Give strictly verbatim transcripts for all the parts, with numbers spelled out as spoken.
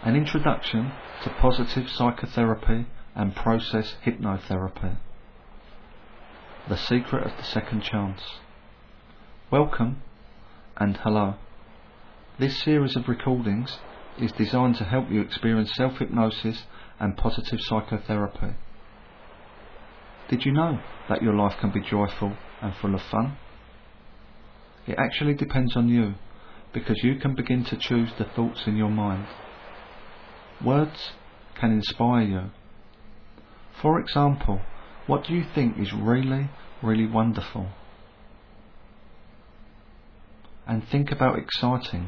An introduction to positive psychotherapy and process hypnotherapy. The secret of the second chance. Welcome and hello. This series of recordings is designed to help you experience self-hypnosis and positive psychotherapy. Did you know that your life can be joyful and full of fun? It actually depends on you, because you can begin to choose the thoughts in your mind. Words can inspire you. For example, what do you think is really, really wonderful? And think about exciting,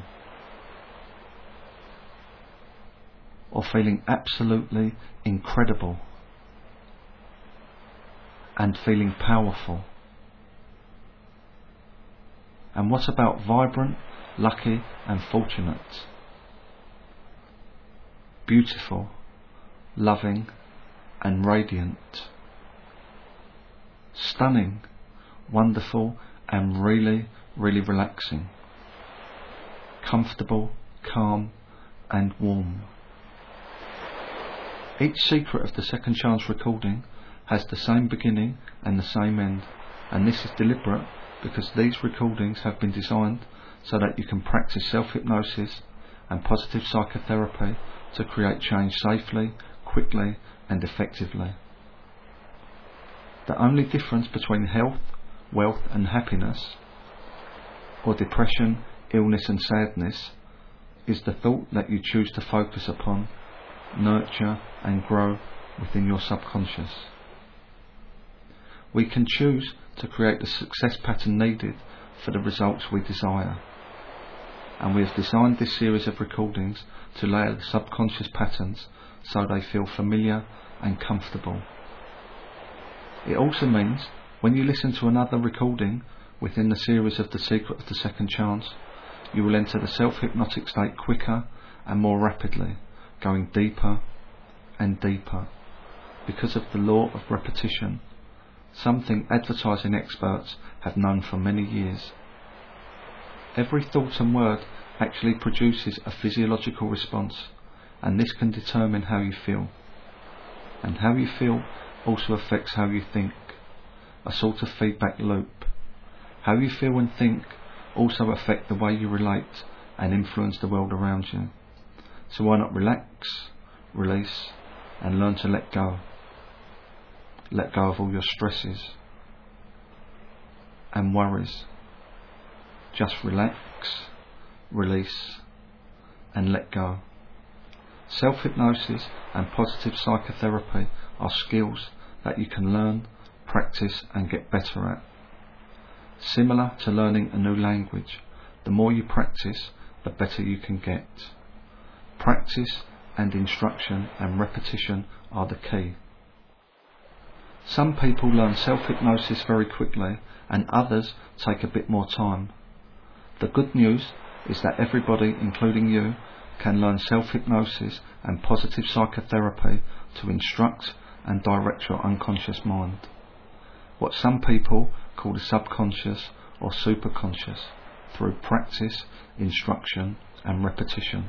or feeling absolutely incredible, and feeling powerful. And what about vibrant, lucky and fortunate? Beautiful, loving and radiant. Stunning, wonderful and really, really relaxing. Comfortable, calm and warm. Each secret of the second chance recording has the same beginning and the same end, and this is deliberate because these recordings have been designed so that you can practice self-hypnosis and positive psychotherapy to create change safely, quickly and effectively. The only difference between health, wealth and happiness, or depression, illness and sadness, is the thought that you choose to focus upon, nurture and grow within your subconscious. We can choose to create the success pattern needed for the results we desire. And we have designed this series of recordings to layer the subconscious patterns so they feel familiar and comfortable. It also means when you listen to another recording within the series of The Secret of the Second Chance, you will enter the self-hypnotic state quicker and more rapidly, going deeper and deeper because of the law of repetition, something advertising experts have known for many years. Every thought and word actually produces a physiological response, and this can determine how you feel. And how you feel also affects how you think, a sort of feedback loop. How you feel and think also affect the way you relate and influence the world around you. So why not relax, release and learn to let go. Let go of all your stresses and worries. Just relax, release and let go. Self-hypnosis and positive psychotherapy are skills that you can learn, practice and get better at. Similar to learning a new language, the more you practice, the better you can get. Practice and instruction and repetition are the key. Some people learn self-hypnosis very quickly and others take a bit more time. The good news is that everybody, including you, can learn self-hypnosis and positive psychotherapy to instruct and direct your unconscious mind, what some people call the subconscious or superconscious, through practice, instruction and repetition.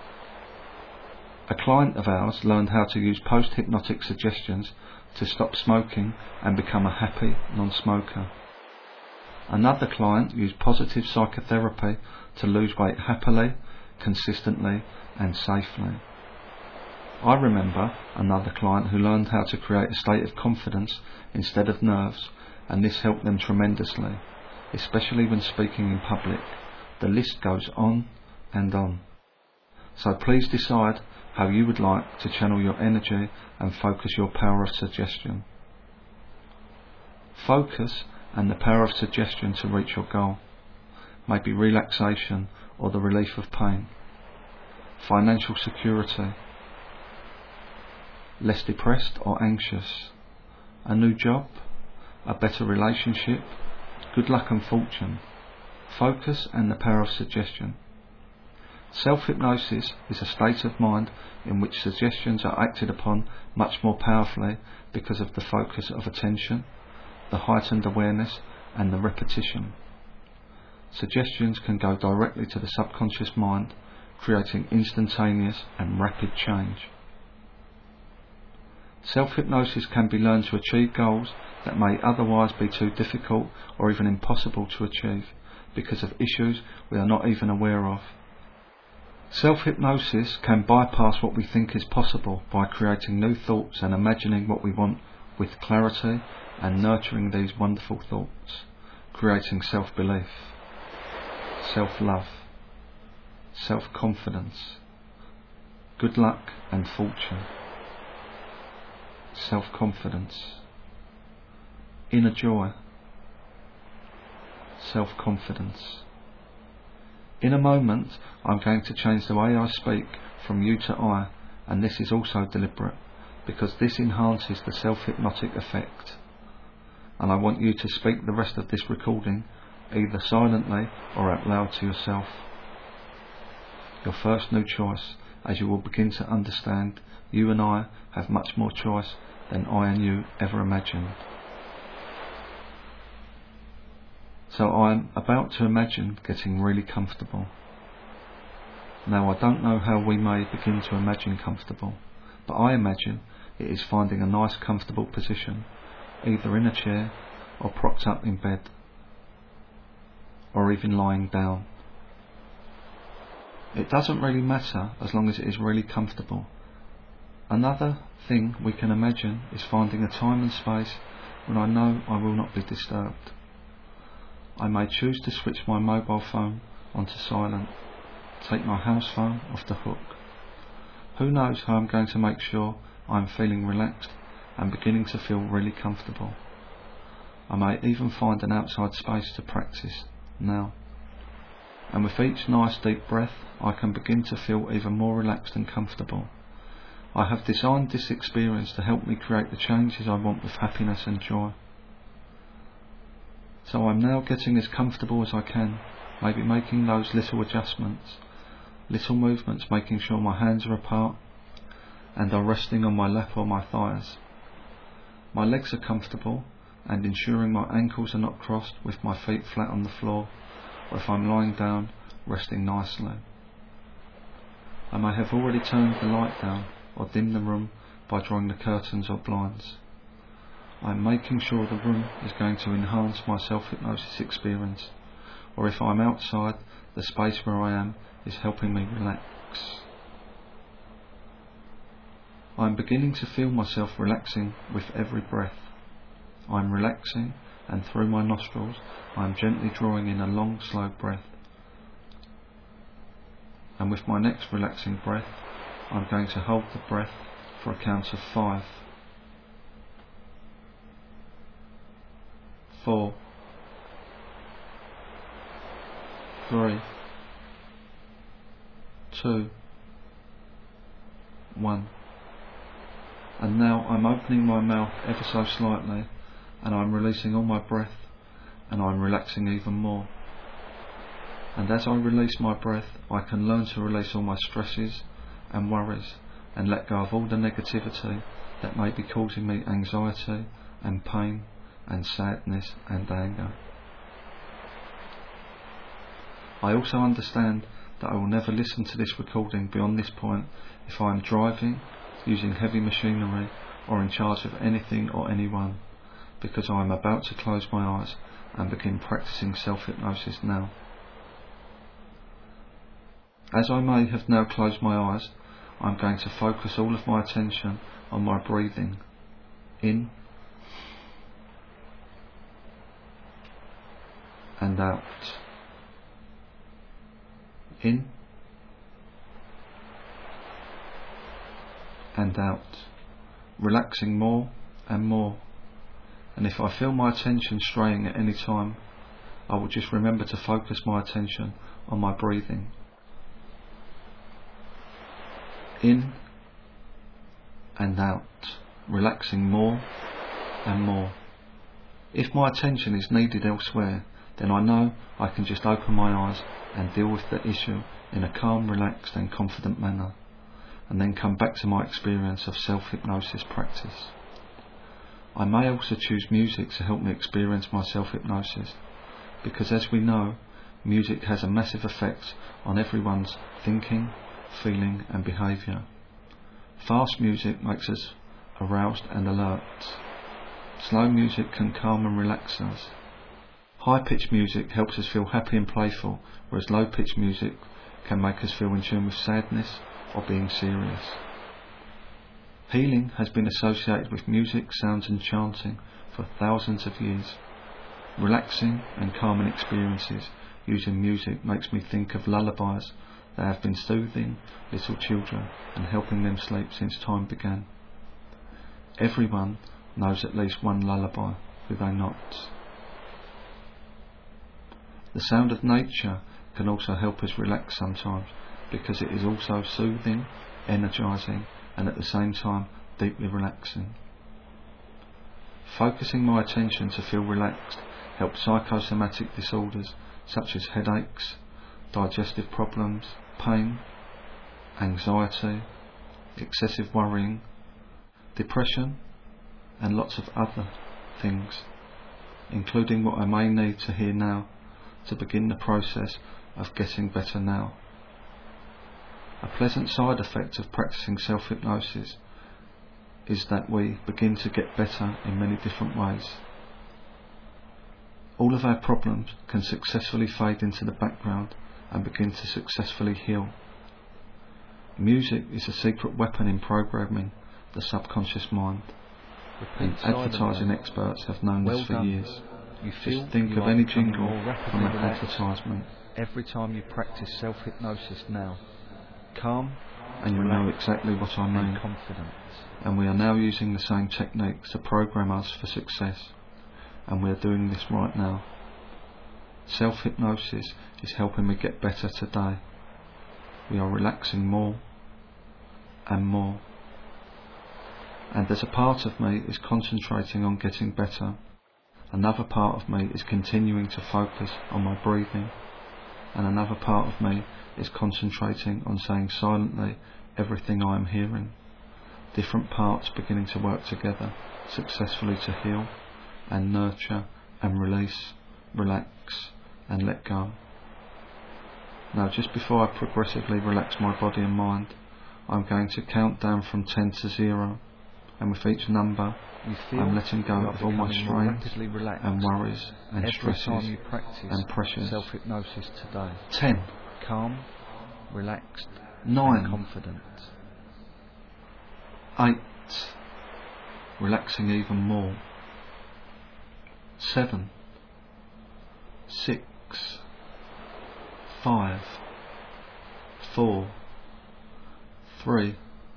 A client of ours learned how to use post-hypnotic suggestions to stop smoking and become a happy non-smoker. Another client used positive psychotherapy to lose weight happily, consistently and safely. I remember another client who learned how to create a state of confidence instead of nerves, and this helped them tremendously, especially when speaking in public. The list goes on and on. So please decide how you would like to channel your energy and focus your power of suggestion. Focus and the power of suggestion to reach your goal. Maybe relaxation or the relief of pain. Financial security. Less depressed or anxious. A new job. A better relationship. Good luck and fortune. Focus and the power of suggestion. Self-hypnosis is a state of mind in which suggestions are acted upon much more powerfully because of the focus of attention, the heightened awareness and the repetition. Suggestions can go directly to the subconscious mind creating instantaneous and rapid change. Self-hypnosis can be learned to achieve goals that may otherwise be too difficult or even impossible to achieve because of issues we are not even aware of. Self-hypnosis can bypass what we think is possible by creating new thoughts and imagining what we want with clarity and nurturing these wonderful thoughts, creating self-belief, self-love, self-confidence, good luck and fortune, self-confidence, inner joy, self-confidence. In a moment, I'm going to change the way I speak from you to I, and this is also deliberate, because this enhances the self-hypnotic effect. And I want you to speak the rest of this recording, either silently or out loud to yourself. Your first new choice, as you will begin to understand, you and I have much more choice than I and you ever imagined. So I'm about to imagine getting really comfortable. Now I don't know how we may begin to imagine comfortable, but I imagine it is finding a nice comfortable position, either in a chair or propped up in bed, or even lying down. It doesn't really matter as long as it is really comfortable. Another thing we can imagine is finding a time and space when I know I will not be disturbed. I may choose to switch my mobile phone onto silent, take my house phone off the hook. Who knows how I'm going to make sure I'm feeling relaxed and beginning to feel really comfortable. I may even find an outside space to practice now. And with each nice deep breath, I can begin to feel even more relaxed and comfortable. I have designed this experience to help me create the changes I want with happiness and joy. So I'm now getting as comfortable as I can, maybe making those little adjustments, little movements, making sure my hands are apart and are resting on my lap or my thighs. My legs are comfortable and ensuring my ankles are not crossed with my feet flat on the floor, or if I'm lying down, resting nicely. I may have already turned the light down or dimmed the room by drawing the curtains or blinds. I'm making sure the room is going to enhance my self-hypnosis experience, or if I'm outside, the space where I am is helping me relax. I'm beginning to feel myself relaxing with every breath. I'm relaxing, and through my nostrils I'm gently drawing in a long, slow breath. And with my next relaxing breath, I'm going to hold the breath for a count of five. Four, three, two, one. And now I'm opening my mouth ever so slightly, and I'm releasing all my breath, and I'm relaxing even more. And as I release my breath, I can learn to release all my stresses and worries, and let go of all the negativity that may be causing me anxiety and pain and sadness and anger. I also understand that I will never listen to this recording beyond this point if I am driving, using heavy machinery, or in charge of anything or anyone, because I am about to close my eyes and begin practicing self-hypnosis now. As I may have now closed my eyes, I am going to focus all of my attention on my breathing, in and out, in and out, relaxing more and more. And if I feel my attention straying at any time, I will just remember to focus my attention on my breathing, in and out, relaxing more and more. If my attention is needed elsewhere, then I know I can just open my eyes and deal with the issue in a calm, relaxed and confident manner, and then come back to my experience of self-hypnosis practice. I may also choose music to help me experience my self-hypnosis, because as we know, Music has a massive effect on everyone's thinking, feeling and behaviour. Fast music makes us aroused and alert. Slow music can calm and relax us. High-pitched music helps us feel happy and playful, whereas low-pitched music can make us feel in tune with sadness or being serious. Healing has been associated with music, sounds and chanting for thousands of years. Relaxing and calming experiences using music makes me think of lullabies that have been soothing little children and helping them sleep since time began. Everyone knows at least one lullaby, do they not? The sound of nature can also help us relax sometimes, because it is also soothing, energising and at the same time deeply relaxing. Focusing my attention to feel relaxed helps psychosomatic disorders such as headaches, digestive problems, pain, anxiety, excessive worrying, depression and lots of other things, including what I may need to hear now to begin the process of getting better now. A pleasant side effect of practicing self-hypnosis is that we begin to get better in many different ways. All of our problems can successfully fade into the background and begin to successfully heal. Music is a secret weapon in programming the subconscious mind. And advertising experts have known well this for done. years. You feel Just think you of are any becoming jingle more rapidly from an relaxed advertisement every time you practice self-hypnosis now. Calm and you know exactly what I and mean. confident. And we are now using the same techniques to program us for success, and we are doing this right now. Self-hypnosis is helping me get better today. We are relaxing more and more, and as a part of me is concentrating on getting better, another part of me is continuing to focus on my breathing, and another part of me is concentrating on saying silently everything I am hearing. Different parts beginning to work together successfully to heal and nurture and release, relax and let go. Now, just before I progressively relax my body and mind, I'm going to count down from ten to zero, and with each number I'm letting go of all my strains and worries and every stresses time you practice and pressures. self-hypnosis today. Ten, Calm, relaxed nine, and confident. eight, relaxing even more. Seven, six, five, four, three,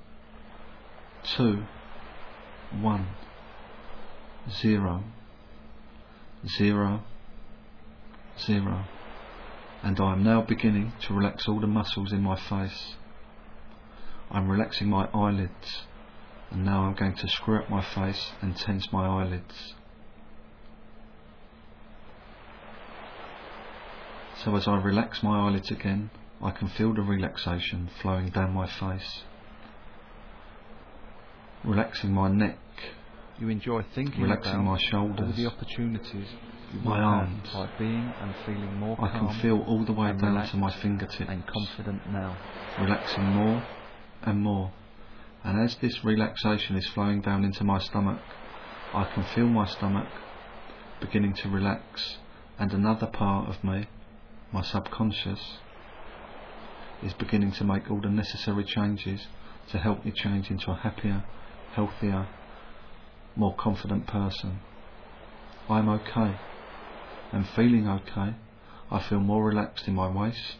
two, one, zero, zero, zero. And I am now beginning to relax all the muscles in my face. I'm relaxing my eyelids, and now I'm going to screw up my face and tense my eyelids. So as I relax my eyelids again, I can feel the relaxation flowing down my face. Relaxing my neck, You enjoy thinking relaxing about my shoulders, all the opportunities you my will arms. have by being and feeling more I calm can feel all the way and down relaxed to my fingertips, and confident now. relaxing more and more. And as this relaxation is flowing down into my stomach, I can feel my stomach beginning to relax, and another part of me, my subconscious, is beginning to make all the necessary changes to help me change into a happier, healthier, more confident person. I'm okay, and feeling okay, I feel more relaxed in my waist,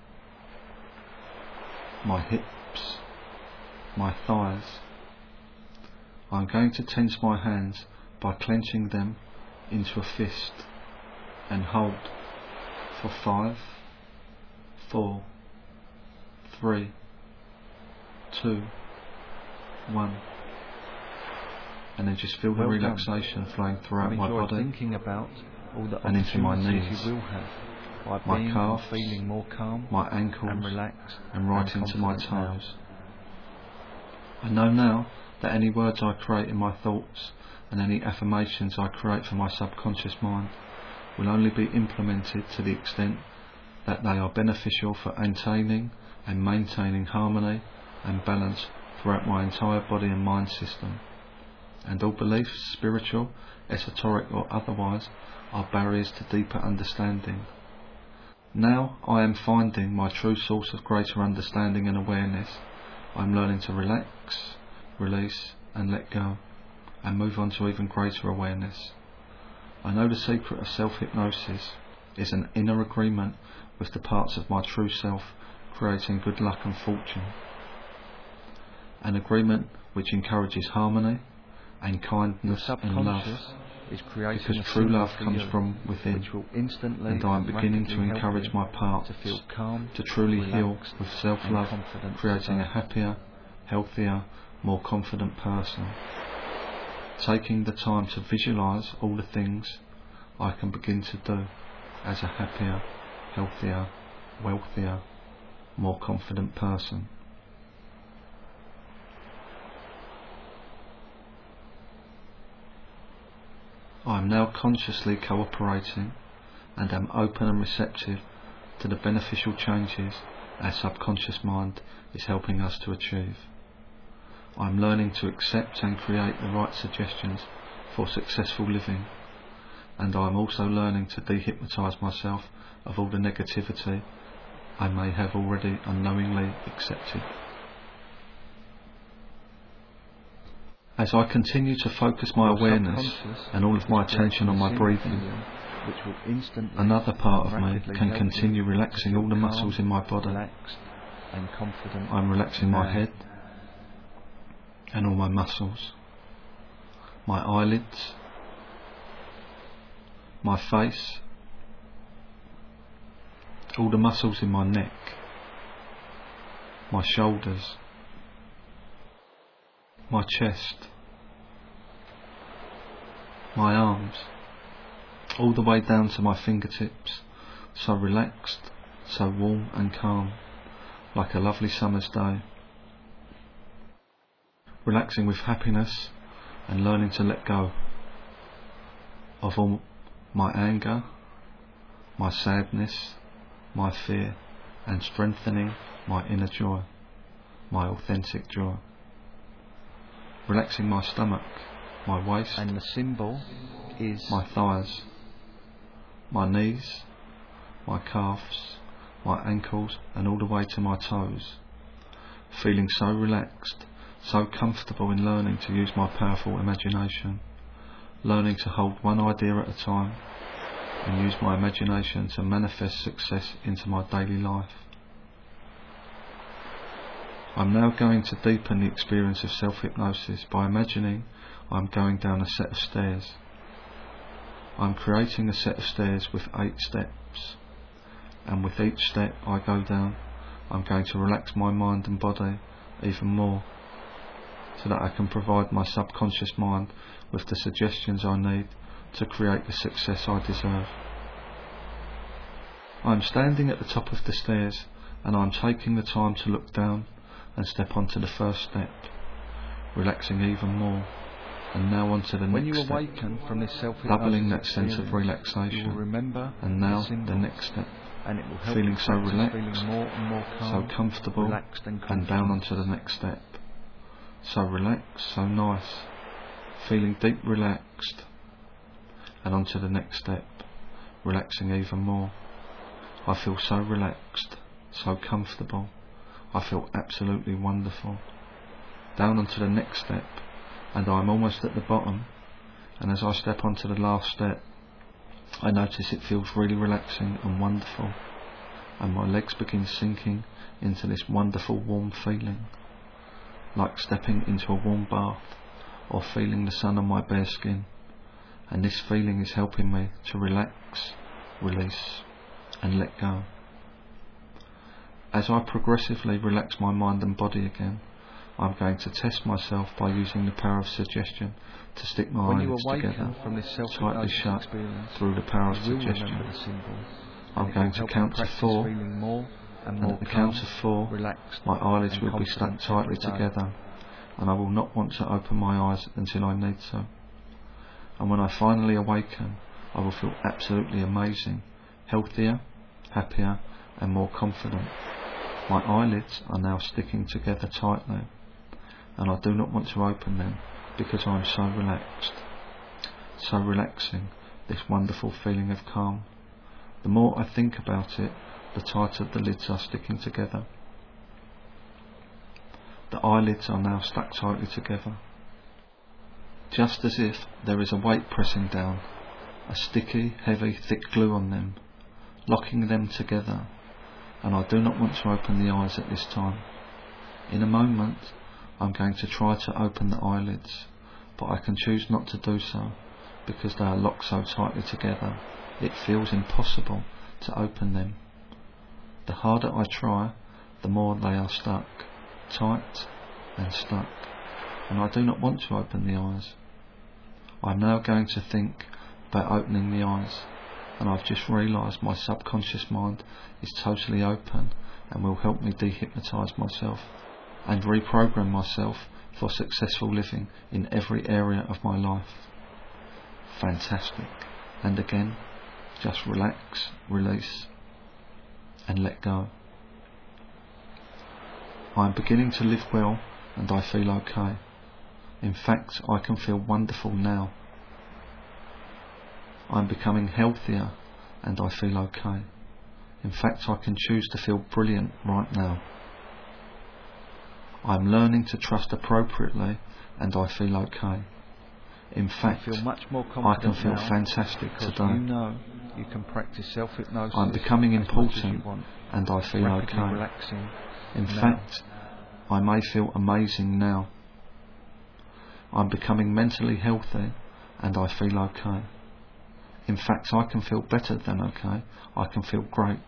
my hips, my thighs. I'm going to tense my hands by clenching them into a fist and hold for five, four, three, two, one. And then just feel the Well relaxation done. flowing throughout You my enjoy body thinking about all the and into my opportunities knees, you will have by my being calves, and feeling more calm my ankles, and relaxed and right and into my confident toes. I know now that any words I create in my thoughts and any affirmations I create for my subconscious mind will only be implemented to the extent that they are beneficial for attaining and maintaining harmony and balance throughout my entire body and mind system, and all beliefs, spiritual, esoteric or otherwise, are barriers to deeper understanding. Now I am finding my true source of greater understanding and awareness. I am learning to relax, release and let go, and move on to even greater awareness. I know the secret of self-hypnosis is an inner agreement with the parts of my true self, creating good luck and fortune. An agreement which encourages harmony and kindness and love, is creating because true love comes from within, which will instantly and I am beginning to encourage my parts to feel calm, to truly heal relaxed with self-love, creating a happier, healthier, more confident person. Taking the time to visualise all the things I can begin to do as a happier, healthier, wealthier, more confident person. I am now consciously cooperating and am open and receptive to the beneficial changes our subconscious mind is helping us to achieve. I am learning to accept and create the right suggestions for successful living, and I am also learning to dehypnotise myself of all the negativity I may have already unknowingly accepted. As I continue to focus my awareness and all of my attention on my breathing, which will instantly another part of me rapidly can help continue you relaxing to all the feel muscles calm, in my body. relaxed and confident. I'm relaxing my now. head and all my muscles, my eyelids, my face, all the muscles in my neck, my shoulders, my chest, my arms, all the way down to my fingertips, so relaxed, so warm and calm, like a lovely summer's day. Relaxing with happiness and learning to let go of all my anger, my sadness, my fear, and strengthening my inner joy, my authentic joy. Relaxing my stomach, my waist, And the symbol is my thighs, my knees, my calves, my ankles, and all the way to my toes. Feeling so relaxed, so comfortable in learning to use my powerful imagination, learning to hold one idea at a time and use my imagination to manifest success into my daily life. I'm now going to deepen the experience of self-hypnosis by imagining I'm going down a set of stairs. I'm creating a set of stairs with eight steps, and with each step I go down, I'm going to relax my mind and body even more, so that I can provide my subconscious mind with the suggestions I need to create the success I deserve. I'm standing at the top of the stairs, and I'm taking the time to look down and step onto the first step, relaxing even more, and now onto the when next you step, awaken from this self-hypnosis doubling that sense of experience, you relaxation, will remember and now the, the next step, and it will help feeling you so practice relaxed, feeling more and more calm, so comfortable, relaxed and, and down onto the next step, so relaxed, so nice, feeling deep relaxed, and onto the next step, relaxing even more. I feel so relaxed, so comfortable, I feel absolutely wonderful. Down onto the next step, and I'm almost at the bottom, and as I step onto the last step, I notice it feels really relaxing and wonderful, and my legs begin sinking into this wonderful warm feeling, like stepping into a warm bath or feeling the sun on my bare skin, and this feeling is helping me to relax, release and let go. As I progressively relax my mind and body again, I'm going to test myself by using the power of suggestion to stick my when you eyelids awaken together, from this tightly self-hypnosis shut experience, through the power of you will suggestion. remember the symbol. I'm and it going will to help count you to practice four, feeling more and and more at the calm, count of four, relaxed my eyelids and will be stuck confident tightly every day. together, and I will not want to open my eyes until I need to. And when I finally awaken, I will feel absolutely amazing, healthier, happier, and more confident. My eyelids are now sticking together tightly, and I do not want to open them because I am so relaxed. So relaxing, this wonderful feeling of calm. The more I think about it, the tighter the lids are sticking together. The eyelids are now stuck tightly together, just as if there is a weight pressing down, a sticky, heavy, thick glue on them, locking them together, and I do not want to open the eyes at this time. In a moment, I'm going to try to open the eyelids, but I can choose not to do so, because they are locked so tightly together, it feels impossible to open them. The harder I try, the more they are stuck, tight and stuck, and I do not want to open the eyes. I'm now going to think about opening the eyes, and I've just realised my subconscious mind is totally open and will help me dehypnotise myself and reprogram myself for successful living in every area of my life. Fantastic. And again, just relax, release and let go. I am beginning to live well and I feel okay. In fact, I can feel wonderful now. I am becoming healthier and I feel okay. In fact, I can choose to feel brilliant right now. I am learning to trust appropriately and I feel okay. In fact, I feel much more I confident can feel now fantastic because today. you know you can practice self-hypnosis. I'm becoming as much as you important want, and I feel rapidly okay. relaxing In now. fact, I may feel amazing now. I'm becoming mentally healthy and I feel okay. In fact, I can feel better than okay. I can feel great.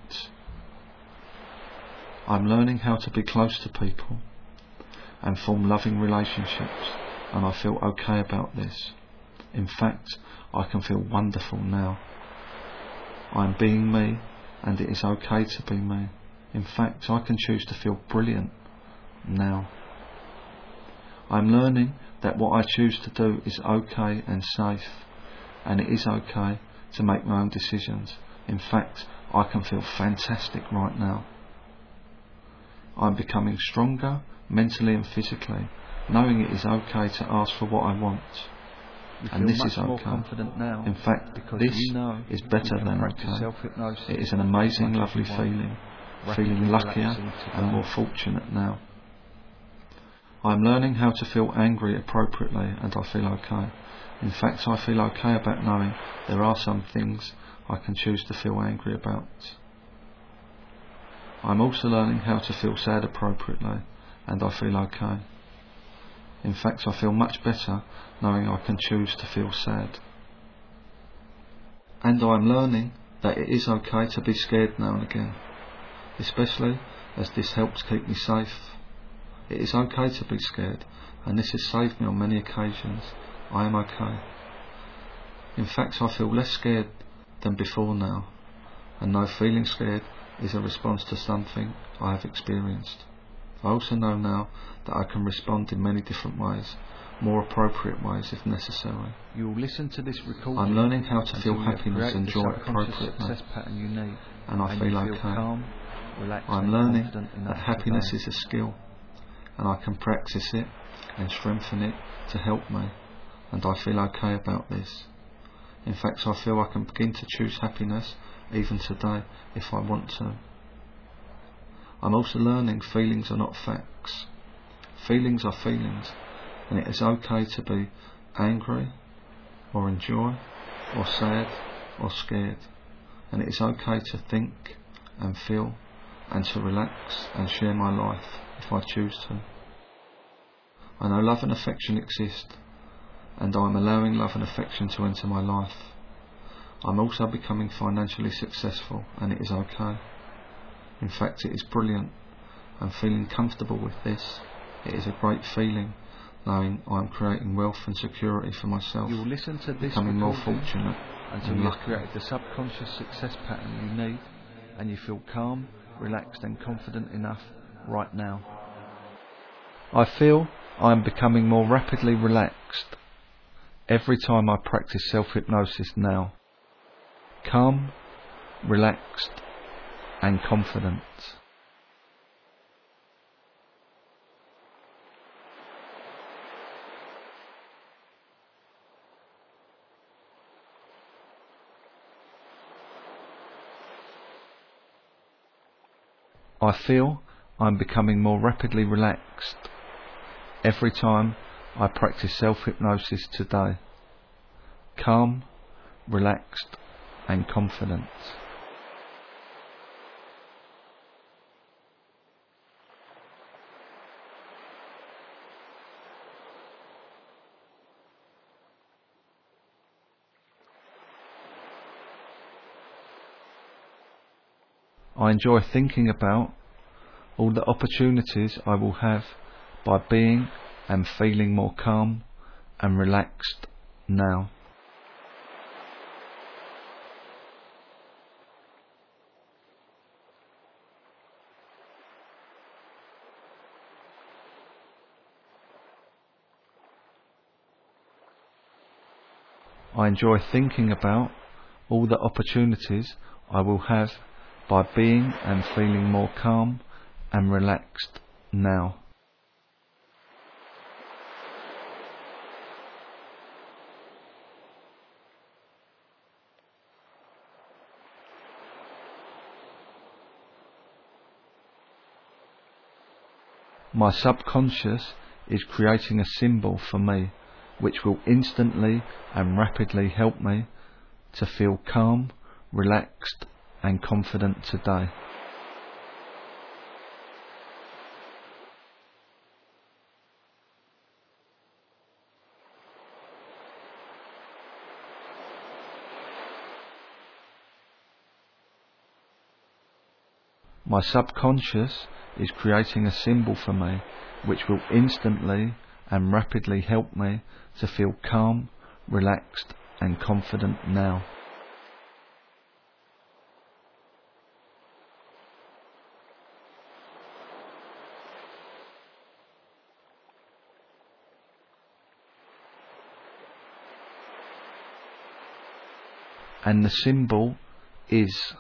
I'm learning how to be close to people and form loving relationships, and I feel okay about this. In fact, I can feel wonderful now. I am being me and it is okay to be me. In fact, I can choose to feel brilliant now. I'm learning that what I choose to do is okay and safe, and it is okay to make my own decisions. In fact, I can feel fantastic right now. I'm becoming stronger mentally and physically, knowing it is okay to ask for what I want. You And feel this much is more okay. confident now In fact, because this you know is better you can than practice okay. self-hypnosis It is an as amazing, much as lovely you want, feeling, rapidly feeling luckier relaxing and today. more fortunate now. I'm learning how to feel angry appropriately and I feel okay. In fact, I feel okay about knowing there are some things I can choose to feel angry about. I'm also learning how to feel sad appropriately and I feel okay. In fact, I feel much better knowing I can choose to feel sad. And I'm learning that it is okay to be scared now and again, especially as this helps keep me safe. It is okay to be scared, and this has saved me on many occasions. I am okay. In fact, I feel less scared than before now, and know feeling scared is a response to something I have experienced. I also know now that I can respond in many different ways, more appropriate ways if necessary. You will listen to this recording. I'm learning how to feel until you have happiness and created joy the subconscious appropriately, success pattern you need, and I and feel you feel okay. calm, relaxed, I'm and learning confident that enough happiness today. is a skill, and I can practice it and strengthen it to help me, and I feel okay about this. In fact, I feel I can begin to choose happiness even today if I want to. I'm also learning feelings are not facts. Feelings are feelings, and it is okay to be angry or enjoy or sad or scared, and it is okay to think and feel and to relax and share my life if I choose to. I know love and affection exist, and I am allowing love and affection to enter my life. I'm also becoming financially successful, and it is okay. In fact, it is brilliant. I'm feeling comfortable with this. It is a great feeling knowing I am creating wealth and security for myself, You will listen to this becoming more recording fortunate until and you have lucky. created the subconscious success pattern you need, and you feel calm, relaxed, and confident enough right now. I feel I am becoming more rapidly relaxed every time I practice self-hypnosis now. Calm, relaxed and confident. I feel I'm becoming more rapidly relaxed every time I practice self-hypnosis today. Calm, relaxed and confident. I enjoy thinking about all the opportunities I will have by being and feeling more calm and relaxed now. I enjoy thinking about all the opportunities I will have by being and feeling more calm and relaxed now. My subconscious is creating a symbol for me which will instantly and rapidly help me to feel calm, relaxed and confident today. My subconscious is creating a symbol for me which will instantly and rapidly help me to feel calm, relaxed and confident now. And the symbol is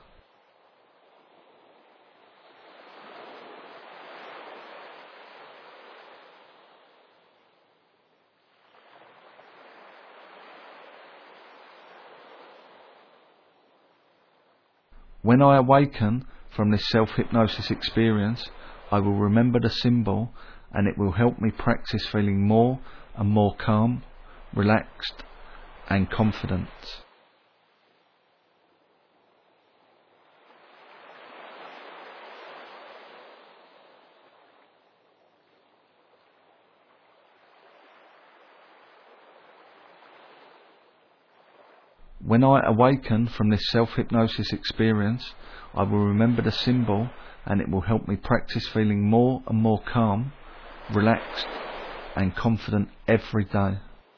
when I awaken from this self-hypnosis experience, I will remember the symbol and it will help me practice feeling more and more calm, relaxed and confident. When I awaken from this self-hypnosis experience, I will remember the symbol and it will help me practice feeling more and more calm, relaxed and confident every day.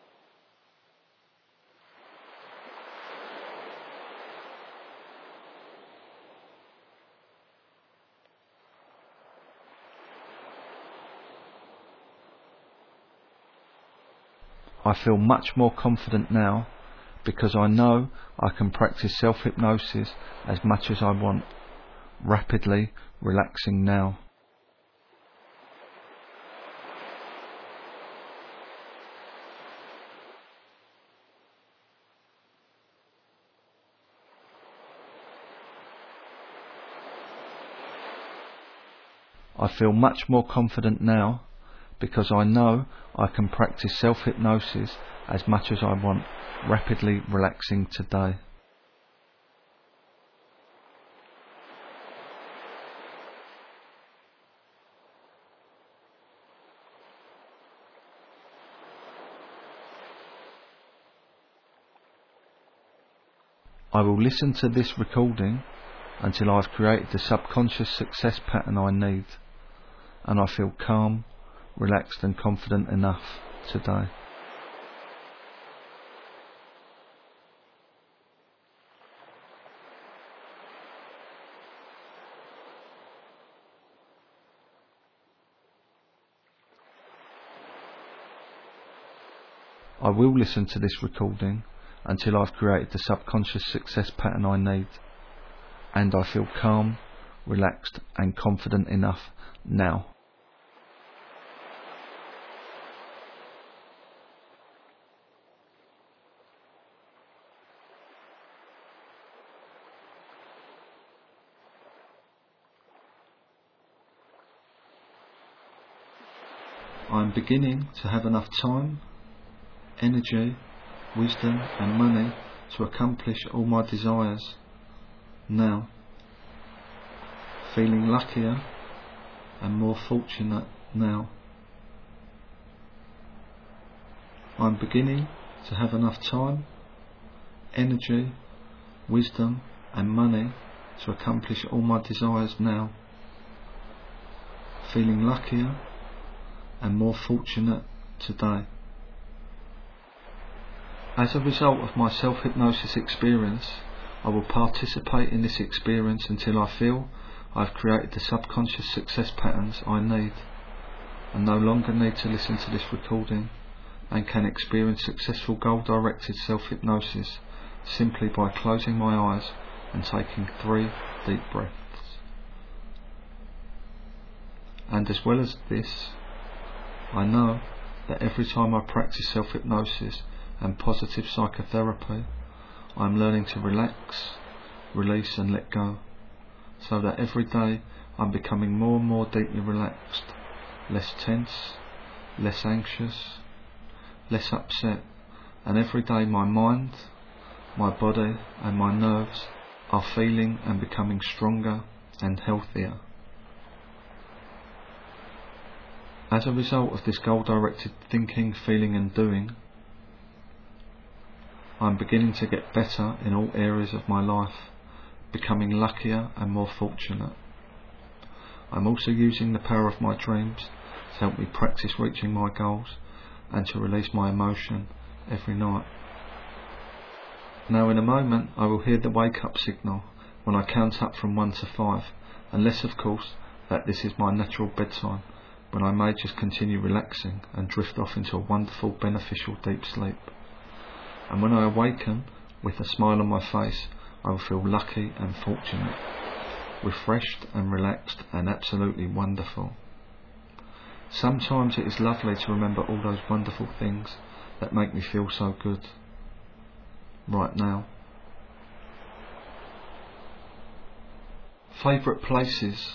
I feel much more confident now because I know I can practice self-hypnosis as much as I want, rapidly relaxing now. I feel much more confident now because I know I can practice self-hypnosis as much as I want, rapidly relaxing today. I will listen to this recording until I've created the subconscious success pattern I need, and I feel calm, relaxed and confident enough today. I will listen to this recording until I've created the subconscious success pattern I need, and I feel calm, relaxed and confident enough now. I am beginning to have enough time, energy, wisdom and money to accomplish all my desires now. Feeling luckier and more fortunate now. I am beginning to have enough time, energy, wisdom and money to accomplish all my desires now. Feeling luckier and more fortunate today. As a result of my self-hypnosis experience, I will participate in this experience until I feel I have created the subconscious success patterns I need, and no longer need to listen to this recording, and can experience successful goal-directed self-hypnosis simply by closing my eyes and taking three deep breaths. And as well as this, I know that every time I practice self-hypnosis and positive psychotherapy, I am learning to relax, release and let go, so that every day I am becoming more and more deeply relaxed, less tense, less anxious, less upset, and every day my mind, my body and my nerves are feeling and becoming stronger and healthier. As a result of this goal-directed thinking, feeling and doing, I am beginning to get better in all areas of my life, becoming luckier and more fortunate. I am also using the power of my dreams to help me practice reaching my goals and to release my emotion every night. Now in a moment I will hear the wake up signal when I count up from one to five, unless of course that this is my natural bedtime, when I may just continue relaxing and drift off into a wonderful, beneficial deep sleep. And when I awaken with a smile on my face, I will feel lucky and fortunate, refreshed and relaxed and absolutely wonderful. Sometimes it is lovely to remember all those wonderful things that make me feel so good right now. Favourite places?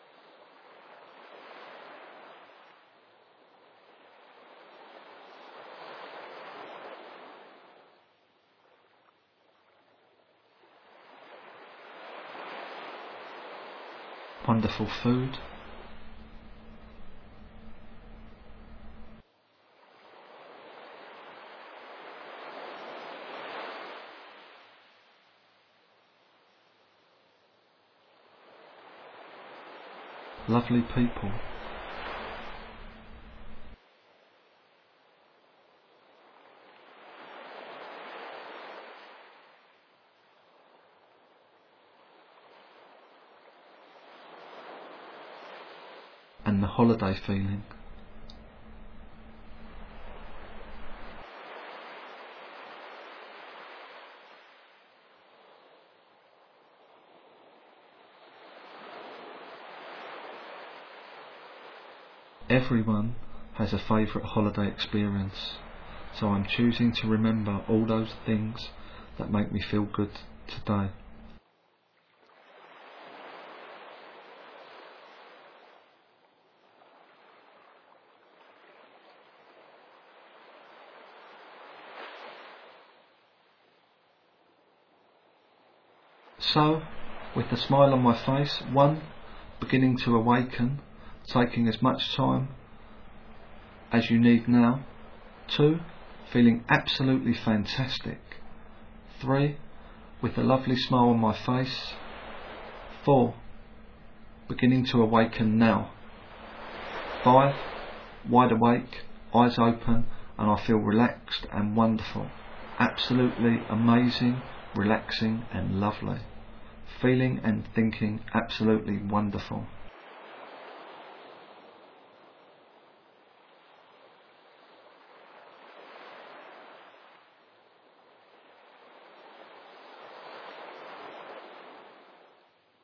Wonderful food, lovely people, and the holiday feeling. Everyone has a favourite holiday experience, so I'm choosing to remember all those things that make me feel good today. So, with a smile on my face, one, beginning to awaken, taking as much time as you need now. Two, feeling absolutely fantastic. Three, with a lovely smile on my face. Four, beginning to awaken now. Five, wide awake, eyes open, and I feel relaxed and wonderful. Absolutely amazing, relaxing and lovely. Feeling and thinking absolutely wonderful.